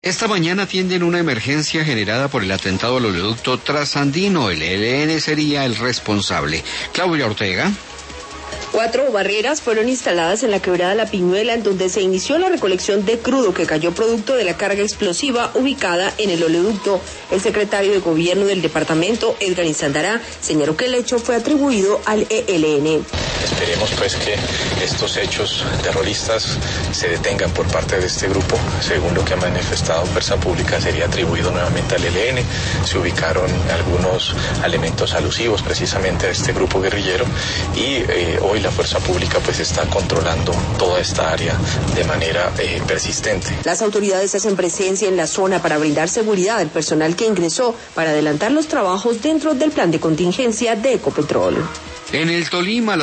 Esta mañana atienden una emergencia generada por el atentado al oleoducto Trasandino. El ELN sería el responsable. Claudia Ortega. 4 barreras fueron instaladas en la quebrada La Piñuela, en donde se inició la recolección de crudo que cayó producto de la carga explosiva ubicada en el oleoducto. El secretario de Gobierno del departamento, Edgar Insandará, señaló que el hecho fue atribuido al ELN. Esperemos pues que estos hechos terroristas se detengan por parte de este grupo. Según lo que ha manifestado Fuerza Pública, sería atribuido nuevamente al ELN. Se ubicaron algunos elementos alusivos precisamente a este grupo guerrillero y hoy la Fuerza Pública pues está controlando toda esta área de manera persistente. Las autoridades hacen presencia en la zona para brindar seguridad al personal que ingresó para adelantar los trabajos dentro del plan de contingencia de Ecopetrol. En el Tolima,